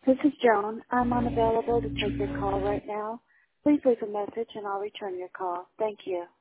This is Joan. I'm unavailable to take your call right now. Please leave a message and I'll return your call. Thank you.